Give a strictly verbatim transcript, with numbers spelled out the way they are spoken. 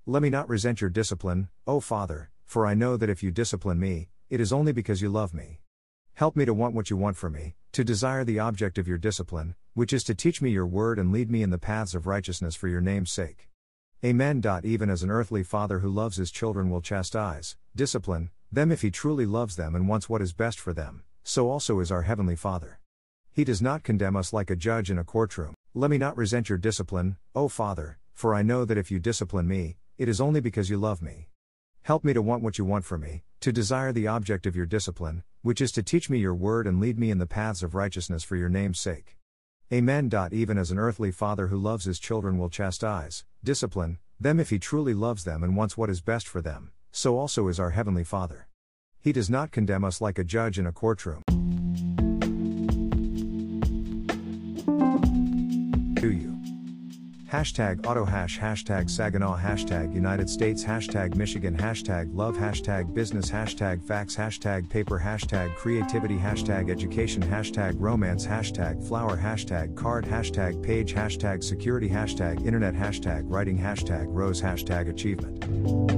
Let me not resent your discipline, O Father, for I know that if you discipline me, it is only because you love me. Help me to want what you want for me, to desire the object of your discipline, which is to teach me your word and lead me in the paths of righteousness for your name's sake. Amen. Even as an earthly father who loves his children will chastise, discipline, them if he truly loves them and wants what is best for them, so also is our Heavenly Father. He does not condemn us like a judge in a courtroom. Let me not resent your discipline, O Father, for I know that if you discipline me, it is only because you love me. Help me to want what you want for me, to desire the object of your discipline, which is to teach me your word and lead me in the paths of righteousness for your name's sake. Amen. Even as an earthly father who loves his children will chastise, discipline, them if he truly loves them and wants what is best for them, so also is our Heavenly Father. He does not condemn us like a judge in a courtroom. Do you? Hashtag AutoHash, hashtag Saginaw, hashtag United States, hashtag Michigan, hashtag love, hashtag business, hashtag facts, hashtag paper, hashtag creativity, hashtag education, hashtag romance, hashtag flower, hashtag card, hashtag page, hashtag security, hashtag internet, hashtag writing, hashtag rose, hashtag achievement.